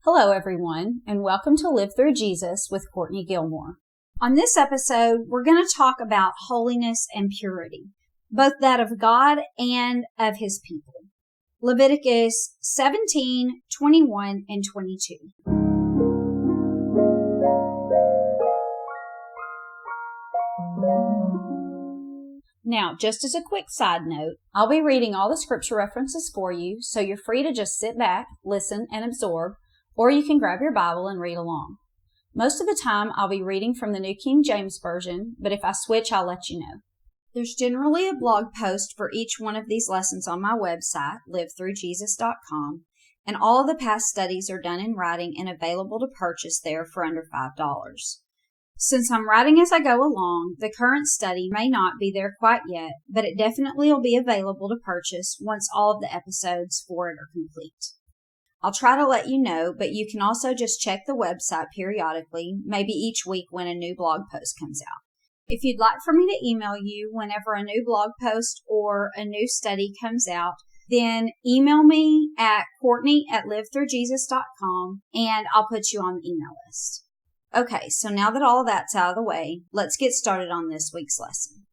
Hello, everyone, and welcome to Live Through Jesus with Courtney Gilmore. On this episode, we're going to talk about holiness and purity, both that of God and of His people. Leviticus 17, 21, and 22. Now, just as a quick side note, I'll be reading all the scripture references for you, so you're free to just sit back, listen, and absorb, or you can grab your Bible and read along. Most of the time, I'll be reading from the New King James Version, but if I switch, I'll let you know. There's generally a blog post for each one of these lessons on my website, livethroughjesus.com, and all of the past studies are done in writing and available to purchase there for under $5. Since I'm writing as I go along, the current study may not be there quite yet, but it definitely will be available to purchase once all of the episodes for it are complete. I'll try to let you know, but you can also just check the website periodically, maybe each week when a new blog post comes out. If you'd like for me to email you whenever a new blog post or a new study comes out, then email me at Courtney@livethroughjesus.com and I'll put you on the email list. Okay, so now that all of that's out of the way, let's get started on this week's lesson.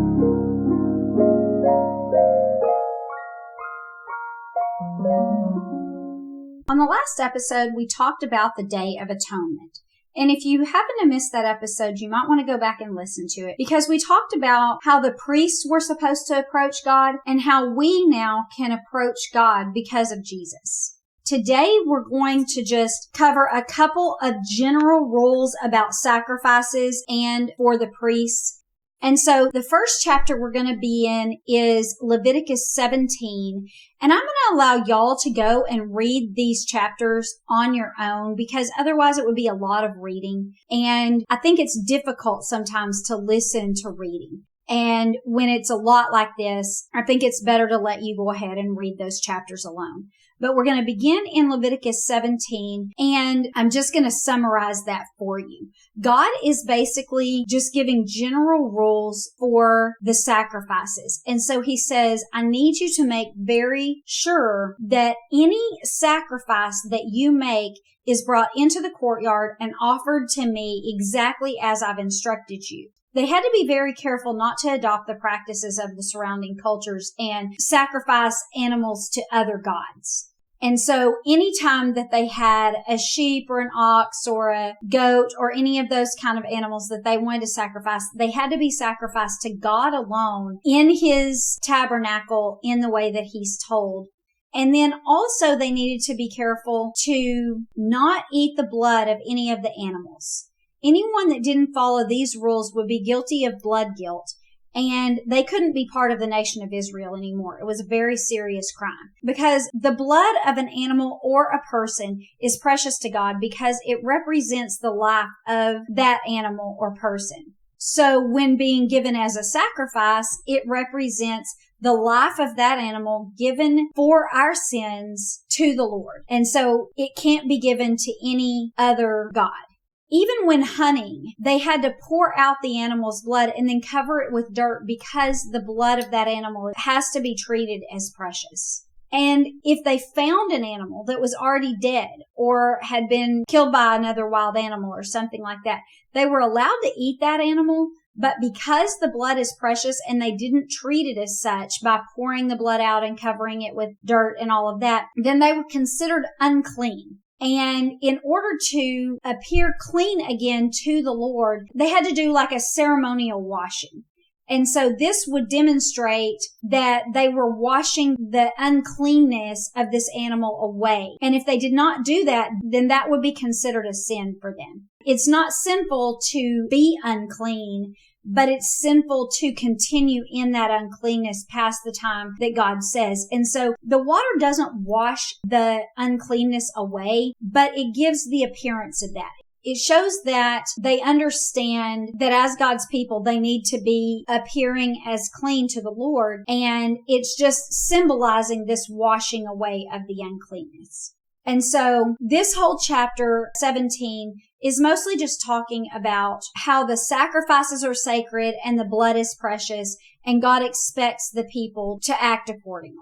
On the last episode, we talked about the Day of Atonement. And if you happen to miss that episode, you might want to go back and listen to it because we talked about how the priests were supposed to approach God and how we now can approach God because of Jesus. Today, we're going to just cover a couple of general rules about sacrifices and for the priests. And so the first chapter we're going to be in is Leviticus 17. And I'm going to allow y'all to go and read these chapters on your own because otherwise it would be a lot of reading. And I think it's difficult sometimes to listen to reading. And when it's a lot like this, I think it's better to let you go ahead and read those chapters alone. But we're going to begin in Leviticus 17, and I'm just going to summarize that for you. God is basically just giving general rules for the sacrifices. And so he says, I need you to make very sure that any sacrifice that you make is brought into the courtyard and offered to me exactly as I've instructed you. They had to be very careful not to adopt the practices of the surrounding cultures and sacrifice animals to other gods. And so anytime that they had a sheep or an ox or a goat or any of those kind of animals that they wanted to sacrifice, they had to be sacrificed to God alone in his tabernacle in the way that he's told. And then also they needed to be careful to not eat the blood of any of the animals. Anyone that didn't follow these rules would be guilty of blood guilt. And they couldn't be part of the nation of Israel anymore. It was a very serious crime because the blood of an animal or a person is precious to God because it represents the life of that animal or person. So when being given as a sacrifice, it represents the life of that animal given for our sins to the Lord. And so it can't be given to any other god. Even when hunting, they had to pour out the animal's blood and then cover it with dirt because the blood of that animal has to be treated as precious. And if they found an animal that was already dead or had been killed by another wild animal or something like that, they were allowed to eat that animal, but because the blood is precious and they didn't treat it as such by pouring the blood out and covering it with dirt and all of that, then they were considered unclean. And in order to appear clean again to the Lord, they had to do like a ceremonial washing. And so this would demonstrate that they were washing the uncleanness of this animal away. And if they did not do that, then that would be considered a sin for them. It's not sinful to be unclean, but it's sinful to continue in that uncleanness past the time that God says. And so the water doesn't wash the uncleanness away, but it gives the appearance of that. It shows that they understand that as God's people, they need to be appearing as clean to the Lord. And it's just symbolizing this washing away of the uncleanness. And so this whole chapter 17 is mostly just talking about how the sacrifices are sacred and the blood is precious and God expects the people to act accordingly.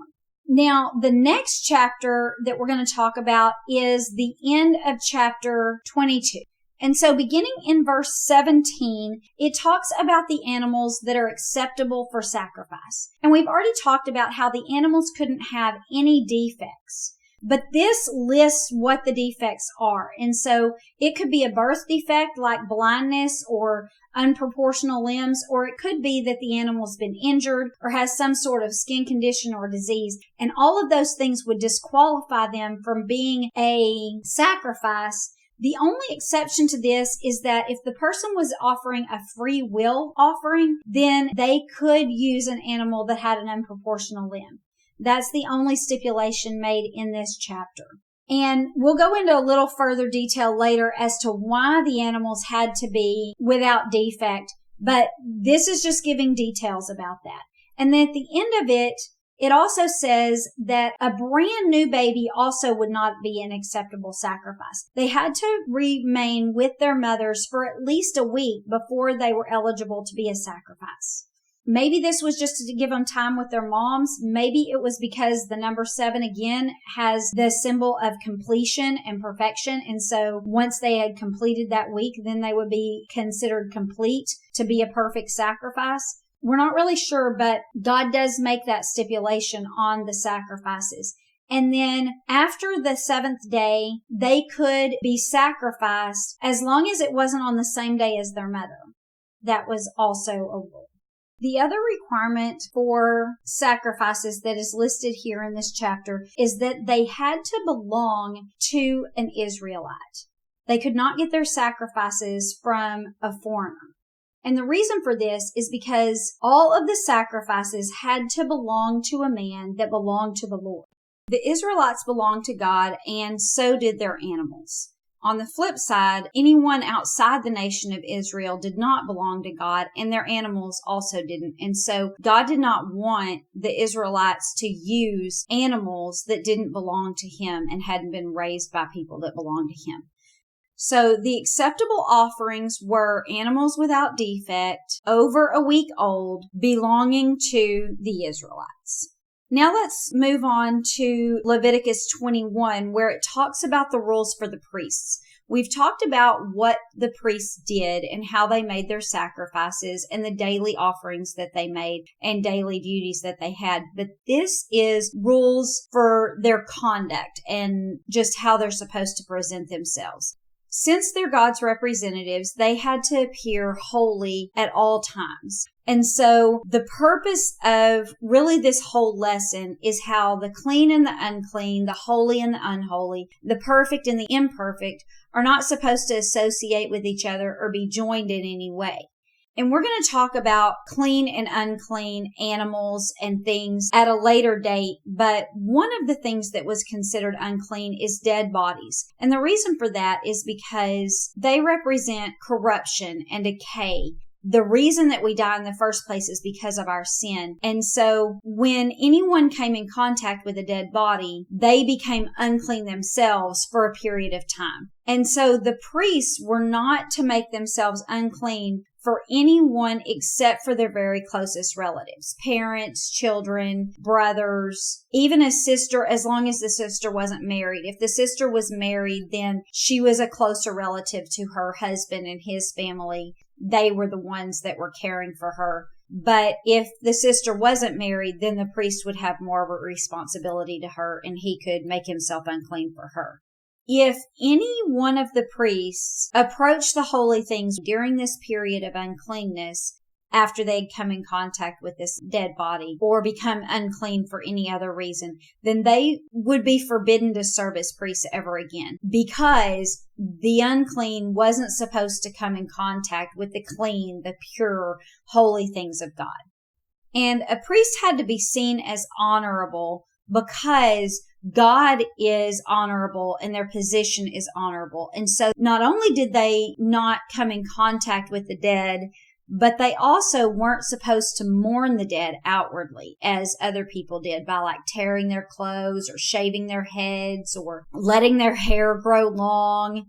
Now, the next chapter that we're going to talk about is the end of chapter 22. And so beginning in verse 17, it talks about the animals that are acceptable for sacrifice. And we've already talked about how the animals couldn't have any defects. But this lists what the defects are. And so it could be a birth defect like blindness or unproportional limbs, or it could be that the animal's been injured or has some sort of skin condition or disease. And all of those things would disqualify them from being a sacrifice. The only exception to this is that if the person was offering a free will offering, then they could use an animal that had an unproportional limb. That's the only stipulation made in this chapter. And we'll go into a little further detail later as to why the animals had to be without defect, but this is just giving details about that. And then at the end of it, it also says that a brand new baby also would not be an acceptable sacrifice. They had to remain with their mothers for at least a week before they were eligible to be a sacrifice. Maybe this was just to give them time with their moms. Maybe it was because the number 7 again has the symbol of completion and perfection. And so once they had completed that week, then they would be considered complete to be a perfect sacrifice. We're not really sure, but God does make that stipulation on the sacrifices. And then after the 7th day, they could be sacrificed as long as it wasn't on the same day as their mother. That was also a rule. The other requirement for sacrifices that is listed here in this chapter is that they had to belong to an Israelite. They could not get their sacrifices from a foreigner. And the reason for this is because all of the sacrifices had to belong to a man that belonged to the Lord. The Israelites belonged to God, and so did their animals. On the flip side, anyone outside the nation of Israel did not belong to God, and their animals also didn't. And so God did not want the Israelites to use animals that didn't belong to Him and hadn't been raised by people that belonged to Him. So the acceptable offerings were animals without defect, over a week old, belonging to the Israelites. Now let's move on to Leviticus 21, where it talks about the rules for the priests. We've talked about what the priests did and how they made their sacrifices and the daily offerings that they made and daily duties that they had. But this is rules for their conduct and just how they're supposed to present themselves. Since they're God's representatives, they had to appear holy at all times. And so the purpose of really this whole lesson is how the clean and the unclean, the holy and the unholy, the perfect and the imperfect are not supposed to associate with each other or be joined in any way. And we're going to talk about clean and unclean animals and things at a later date. But one of the things that was considered unclean is dead bodies. And the reason for that is because they represent corruption and decay. The reason that we die in the first place is because of our sin. And so when anyone came in contact with a dead body, they became unclean themselves for a period of time. And so the priests were not to make themselves unclean for anyone except for their very closest relatives, parents, children, brothers, even a sister, as long as the sister wasn't married. If the sister was married, then she was a closer relative to her husband and his family. They were the ones that were caring for her. But if the sister wasn't married, then the priest would have more of a responsibility to her and he could make himself unclean for her. If any one of the priests approached the holy things during this period of uncleanness, after they'd come in contact with this dead body or become unclean for any other reason, then they would be forbidden to serve as priests ever again, because the unclean wasn't supposed to come in contact with the clean, the pure, holy things of God. And a priest had to be seen as honorable because God is honorable and their position is honorable. And so not only did they not come in contact with the dead, but they also weren't supposed to mourn the dead outwardly as other people did by like tearing their clothes or shaving their heads or letting their hair grow long.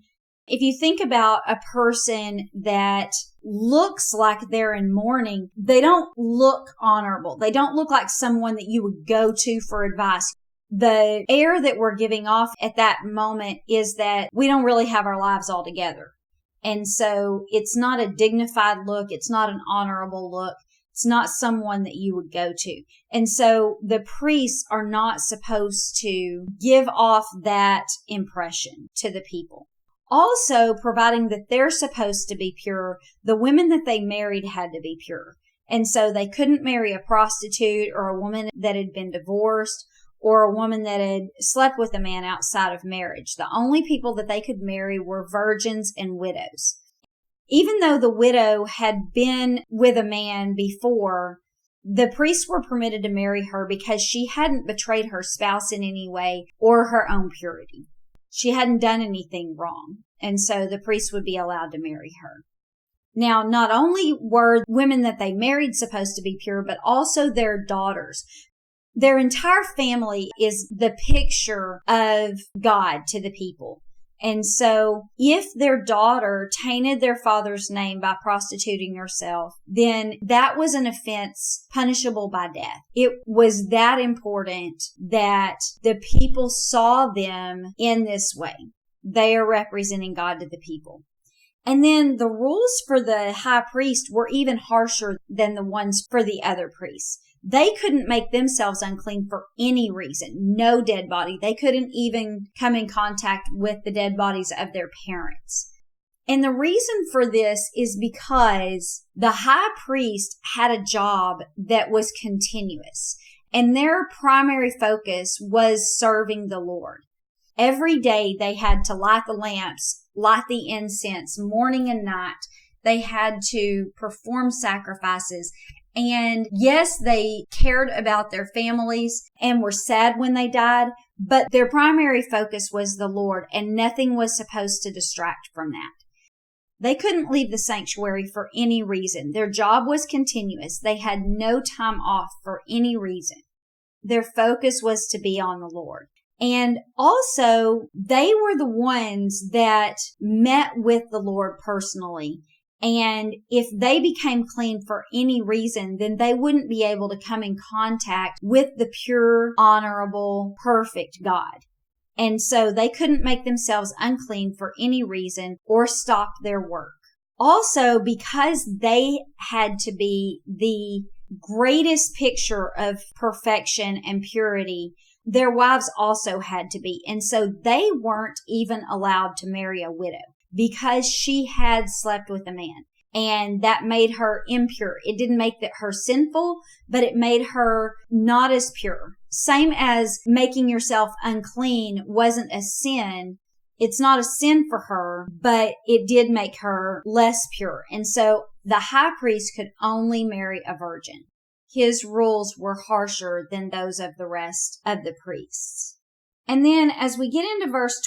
If you think about a person that looks like they're in mourning, they don't look honorable. They don't look like someone that you would go to for advice. The air that we're giving off at that moment is that we don't really have our lives all together. And so it's not a dignified look. It's not an honorable look. It's not someone that you would go to. And so the priests are not supposed to give off that impression to the people. Also, providing that they're supposed to be pure, the women that they married had to be pure. And so they couldn't marry a prostitute or a woman that had been divorced or a woman that had slept with a man outside of marriage. The only people that they could marry were virgins and widows. Even though the widow had been with a man before, the priests were permitted to marry her because she hadn't betrayed her spouse in any way or her own purity. She hadn't done anything wrong, and so the priest would be allowed to marry her. Now, not only were women that they married supposed to be pure, but also their daughters. Their entire family is the picture of God to the people. And so if their daughter tainted their father's name by prostituting herself, then that was an offense punishable by death. It was that important that the people saw them in this way. They are representing God to the people. And then the rules for the high priest were even harsher than the ones for the other priests. They couldn't make themselves unclean for any reason. No dead body. They couldn't even come in contact with the dead bodies of their parents. And the reason for this is because the high priest had a job that was continuous, and their primary focus was serving the Lord. Every day they had to light the lamps, light the incense, morning and night. They had to perform sacrifices. And yes, they cared about their families and were sad when they died, but their primary focus was the Lord, and nothing was supposed to distract from that. They couldn't leave the sanctuary for any reason. Their job was continuous. They had no time off for any reason. Their focus was to be on the Lord. And also, they were the ones that met with the Lord personally. And if they became clean for any reason, then they wouldn't be able to come in contact with the pure, honorable, perfect God. And so they couldn't make themselves unclean for any reason or stop their work. Also, because they had to be the greatest picture of perfection and purity, their wives also had to be. And so they weren't even allowed to marry a widow, because she had slept with a man, and that made her impure. It didn't make her sinful, but it made her not as pure. Same as making yourself unclean wasn't a sin. It's not a sin for her, but it did make her less pure. And so the high priest could only marry a virgin. His rules were harsher than those of the rest of the priests. And then as we get into verse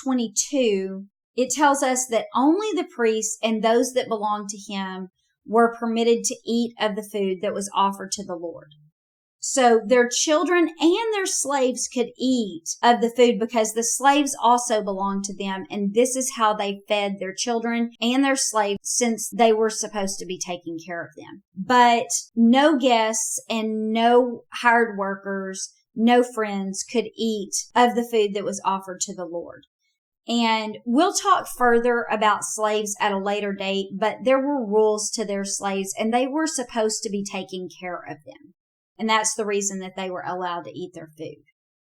22, it tells us that only the priests and those that belonged to him were permitted to eat of the food that was offered to the Lord. So their children and their slaves could eat of the food because the slaves also belonged to them. And this is how they fed their children and their slaves, since they were supposed to be taking care of them. But no guests and no hired workers, no friends could eat of the food that was offered to the Lord. And we'll talk further about slaves at a later date, but there were rules to their slaves, and they were supposed to be taking care of them. And that's the reason that they were allowed to eat their food.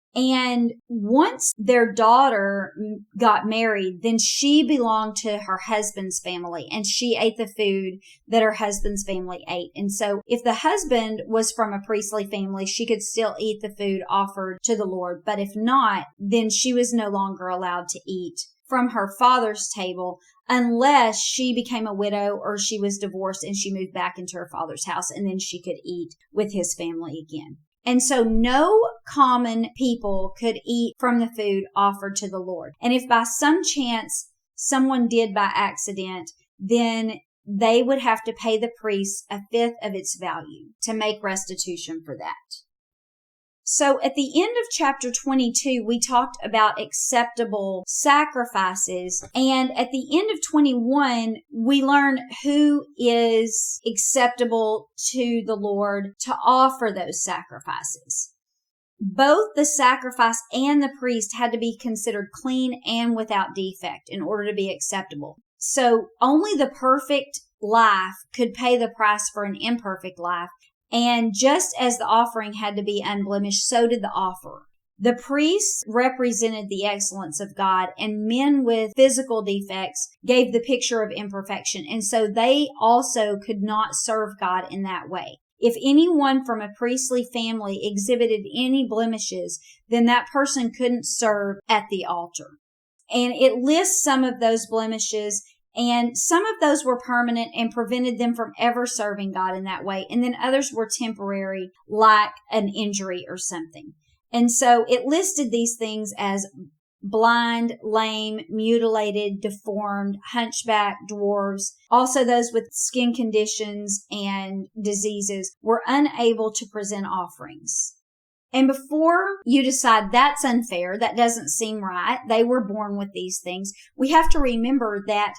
And once their daughter got married, then she belonged to her husband's family, and she ate the food that her husband's family ate. And so if the husband was from a priestly family, she could still eat the food offered to the Lord. But if not, then she was no longer allowed to eat from her father's table unless she became a widow or she was divorced and she moved back into her father's house, and then she could eat with his family again. And so no common people could eat from the food offered to the Lord. And if by some chance someone did by accident, then they would have to pay the priest 1/5 of its value to make restitution for that. So at the end of chapter 22, we talked about acceptable sacrifices. And at the end of 21, we learn who is acceptable to the Lord to offer those sacrifices. Both the sacrifice and the priest had to be considered clean and without defect in order to be acceptable. So only the perfect life could pay the price for an imperfect life. And just as the offering had to be unblemished, so did the offerer. The priests represented the excellence of God, and men with physical defects gave the picture of imperfection. And so they also could not serve God in that way. If anyone from a priestly family exhibited any blemishes, then that person couldn't serve at the altar. And it lists some of those blemishes, and some of those were permanent and prevented them from ever serving God in that way. And then others were temporary, like an injury or something. And so it listed these things as blind, lame, mutilated, deformed, hunchback, dwarves. Also those with skin conditions and diseases were unable to present offerings. And before you decide that's unfair, that doesn't seem right, they were born with these things, we have to remember that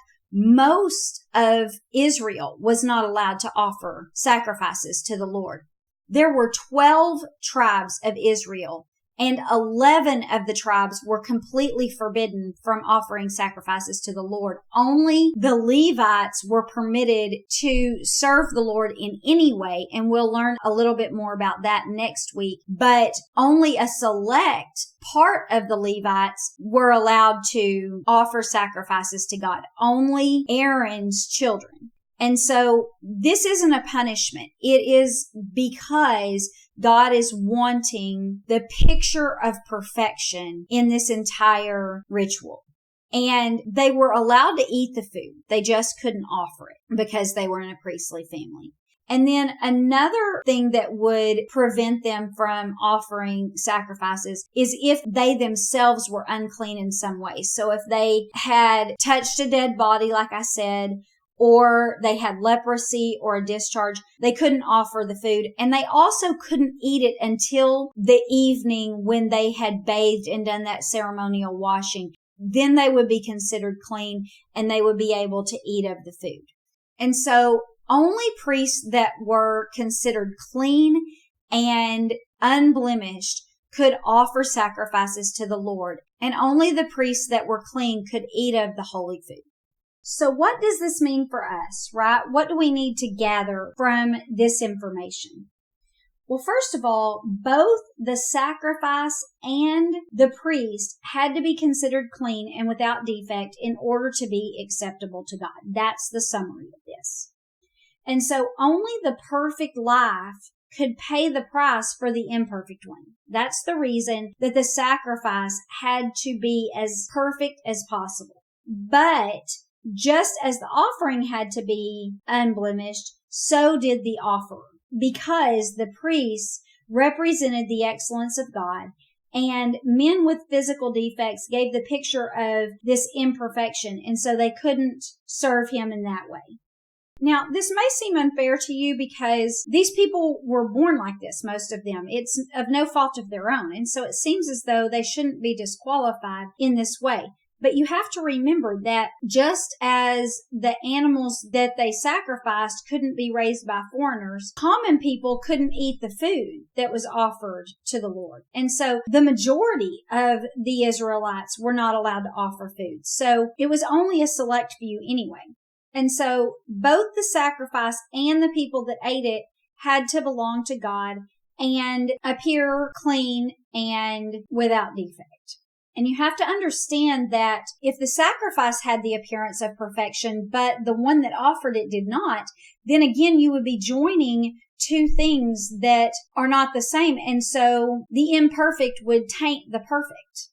most of Israel was not allowed to offer sacrifices to the Lord. There were 12 tribes of Israel, and 11 of the tribes were completely forbidden from offering sacrifices to the Lord. Only the Levites were permitted to serve the Lord in any way, and we'll learn a little bit more about that next week. But only a select part of the Levites were allowed to offer sacrifices to God. Only Aaron's children. And so this isn't a punishment. It is because God is wanting the picture of perfection in this entire ritual. And they were allowed to eat the food. They just couldn't offer it because they were in a priestly family. And then another thing that would prevent them from offering sacrifices is if they themselves were unclean in some way. So if they had touched a dead body, like I said, or they had leprosy or a discharge, they couldn't offer the food. And they also couldn't eat it until the evening when they had bathed and done that ceremonial washing. Then they would be considered clean and they would be able to eat of the food. And so only priests that were considered clean and unblemished could offer sacrifices to the Lord. And only the priests that were clean could eat of the holy food. So what does this mean for us, right? What do we need to gather from this information? Well, first of all, both the sacrifice and the priest had to be considered clean and without defect in order to be acceptable to God. That's the summary of this. And so only the perfect life could pay the price for the imperfect one. That's the reason that the sacrifice had to be as perfect as possible. But just as the offering had to be unblemished, so did the offerer, because the priests represented the excellence of God, and men with physical defects gave the picture of this imperfection, and so they couldn't serve him in that way. Now, this may seem unfair to you because these people were born like this, most of them. It's of no fault of their own, and so it seems as though they shouldn't be disqualified in this way. But you have to remember that just as the animals that they sacrificed couldn't be raised by foreigners, common people couldn't eat the food that was offered to the Lord. And so the majority of the Israelites were not allowed to offer food. So it was only a select few anyway. And so both the sacrifice and the people that ate it had to belong to God and appear clean and without defect. And you have to understand that if the sacrifice had the appearance of perfection, but the one that offered it did not, then again, you would be joining two things that are not the same. And so the imperfect would taint the perfect.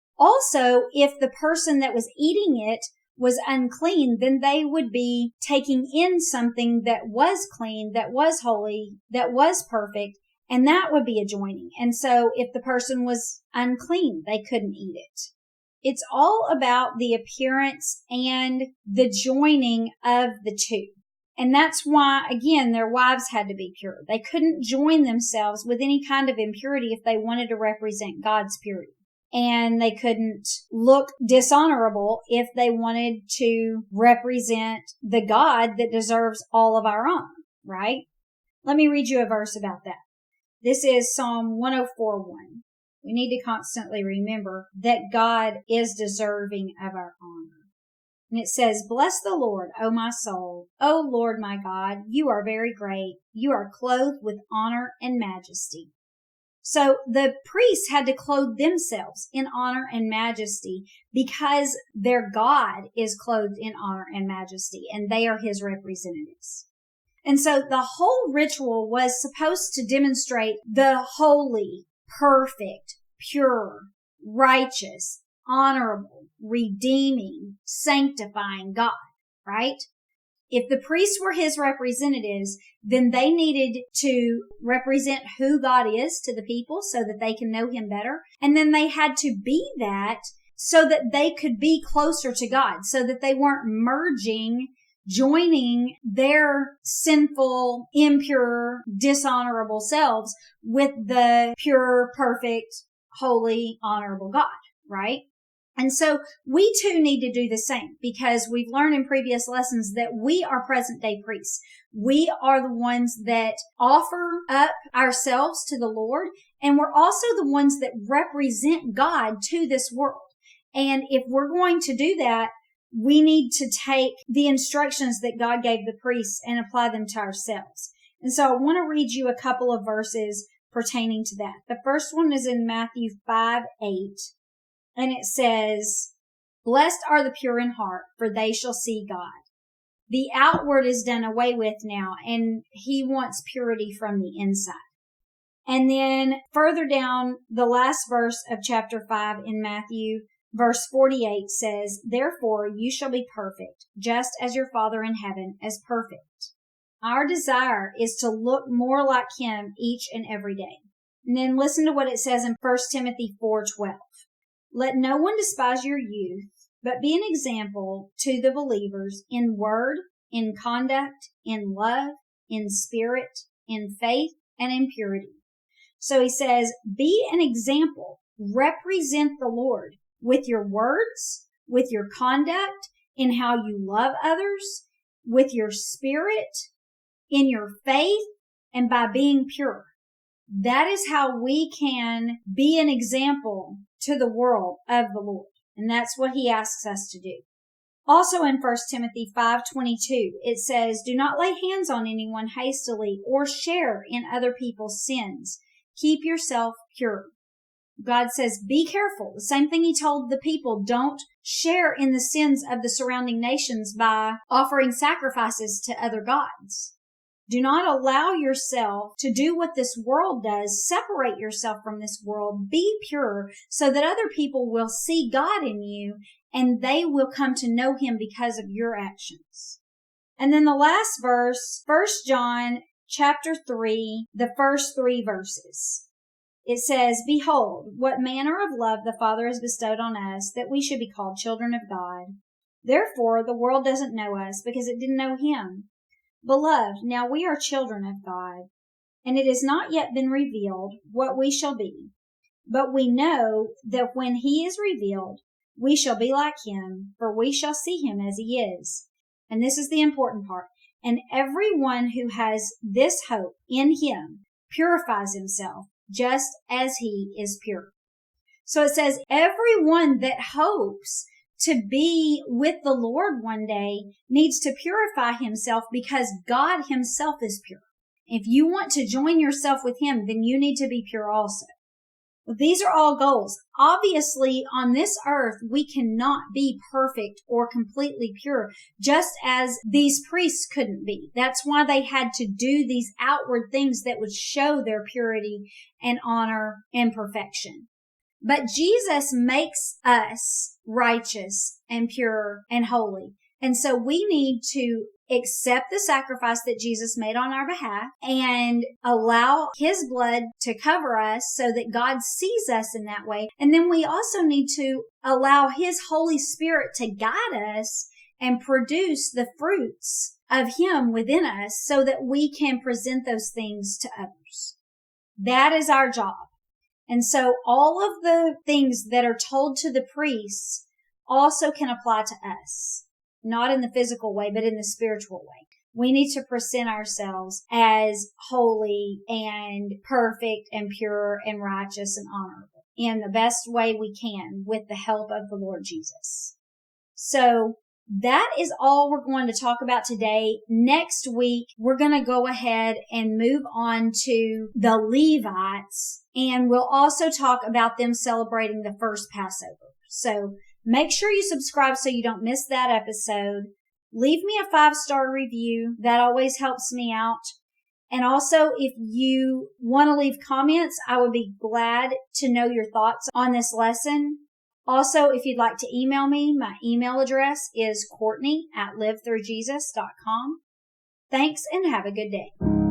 Also, if the person that was eating it was unclean, then they would be taking in something that was clean, that was holy, that was perfect. And that would be a joining. And so if the person was unclean, they couldn't eat it. It's all about the appearance and the joining of the two. And that's why, again, their wives had to be pure. They couldn't join themselves with any kind of impurity if they wanted to represent God's purity. And they couldn't look dishonorable if they wanted to represent the God that deserves all of our honor, right? Let me read you a verse about that. This is Psalm 104:1. We need to constantly remember that God is deserving of our honor. And it says, "Bless the Lord, O my soul. O Lord my God, you are very great. You are clothed with honor and majesty." So the priests had to clothe themselves in honor and majesty because their God is clothed in honor and majesty, and they are his representatives. And so the whole ritual was supposed to demonstrate the holy, perfect, pure, righteous, honorable, redeeming, sanctifying God, right? If the priests were his representatives, then they needed to represent who God is to the people so that they can know him better. And then they had to be that so that they could be closer to God, so that they weren't joining their sinful, impure, dishonorable selves with the pure, perfect, holy, honorable God, right? And so we too need to do the same because we've learned in previous lessons that we are present day priests. We are the ones that offer up ourselves to the Lord, and we're also the ones that represent God to this world. And if we're going to do that, we need to take the instructions that God gave the priests and apply them to ourselves. And so I want to read you a couple of verses pertaining to that. The first one is in Matthew 5:8. And it says, "Blessed are the pure in heart, for they shall see God." The outward is done away with now, and he wants purity from the inside. And then further down, the last verse of chapter 5 in Matthew, verse 48 says, "Therefore you shall be perfect, just as your Father in heaven is perfect." Our desire is to look more like him each and every day. And then listen to what it says in 1 Timothy 4:12. "Let no one despise your youth, but be an example to the believers in word, in conduct, in love, in spirit, in faith, and in purity." So he says, be an example. Represent the Lord with your words, with your conduct, in how you love others, with your spirit, in your faith, and by being pure. That is how we can be an example to the world of the Lord. And that's what he asks us to do. Also in 1 Timothy 5:22, it says, "Do not lay hands on anyone hastily or share in other people's sins. Keep yourself pure." God says, be careful. The same thing he told the people, don't share in the sins of the surrounding nations by offering sacrifices to other gods. Do not allow yourself to do what this world does. Separate yourself from this world. Be pure so that other people will see God in you and they will come to know him because of your actions. And then the last verse, 1 John chapter 3, the first 3 verses. It says, "Behold, what manner of love the Father has bestowed on us, that we should be called children of God. Therefore, the world doesn't know us because it didn't know him. Beloved, now we are children of God, and it has not yet been revealed what we shall be. But we know that when he is revealed, we shall be like him, for we shall see him as he is." And this is the important part. "And everyone who has this hope in him purifies himself, just as he is pure." So it says everyone that hopes to be with the Lord one day needs to purify himself because God himself is pure. If you want to join yourself with him, then you need to be pure also. But these are all goals. Obviously, on this earth, we cannot be perfect or completely pure, just as these priests couldn't be. That's why they had to do these outward things that would show their purity and honor and perfection. But Jesus makes us righteous and pure and holy. And so we need to accept the sacrifice that Jesus made on our behalf and allow his blood to cover us so that God sees us in that way. And then we also need to allow his Holy Spirit to guide us and produce the fruits of Him within us so that we can present those things to others. That is our job. And so all of the things that are told to the priests also can apply to us, not in the physical way, but in the spiritual way. We need to present ourselves as holy and perfect and pure and righteous and honorable in the best way we can with the help of the Lord Jesus. So that is all we're going to talk about today. Next week, we're going to go ahead and move on to the Levites, and we'll also talk about them celebrating the first Passover. So make sure you subscribe so you don't miss that episode. Leave me a 5-star review. That always helps me out. And also, if you want to leave comments, I would be glad to know your thoughts on this lesson. Also, if you'd like to email me, my email address is Courtney@livethroughjesus.com. Thanks and have a good day.